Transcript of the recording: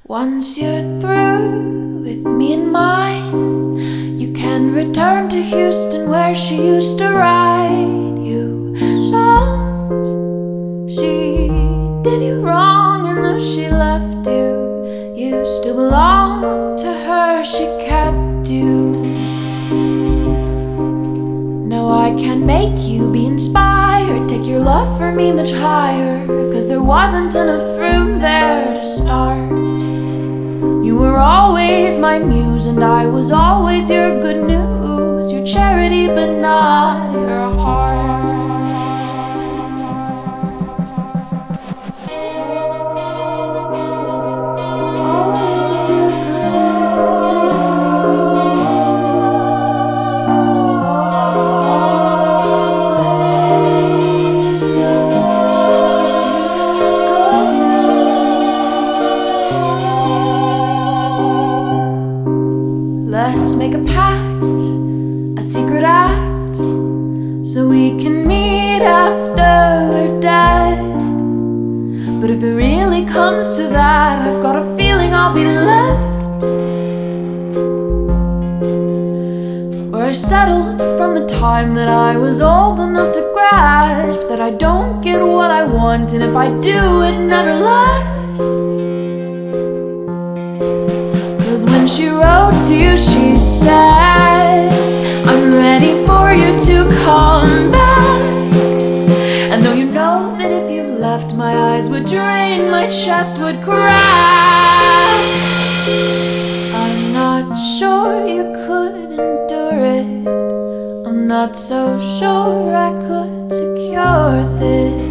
Once you're through with me and mine, you can return to Houston where she used to write you songs. She did you wrong, and though she left you, you still belong to her. She kept you. Now I can't make you be inspired, take your love for me much higher, 'cause there wasn't enough room there to start. You were always my muse, and I was always your good news, your charity but not your heart. Let's make a pact, a secret act, so we can meet after we're dead. But if it really comes to that, I've got a feeling I'll be left where I settled from the time that I was old enough to grasp that I don't get what I want, and if I do, it never lasts. When she wrote to you, she said, I'm ready for you to come back. And though you know that if you left, my eyes would drain, my chest would crack, I'm not sure you could endure it. I'm not so sure I could secure this.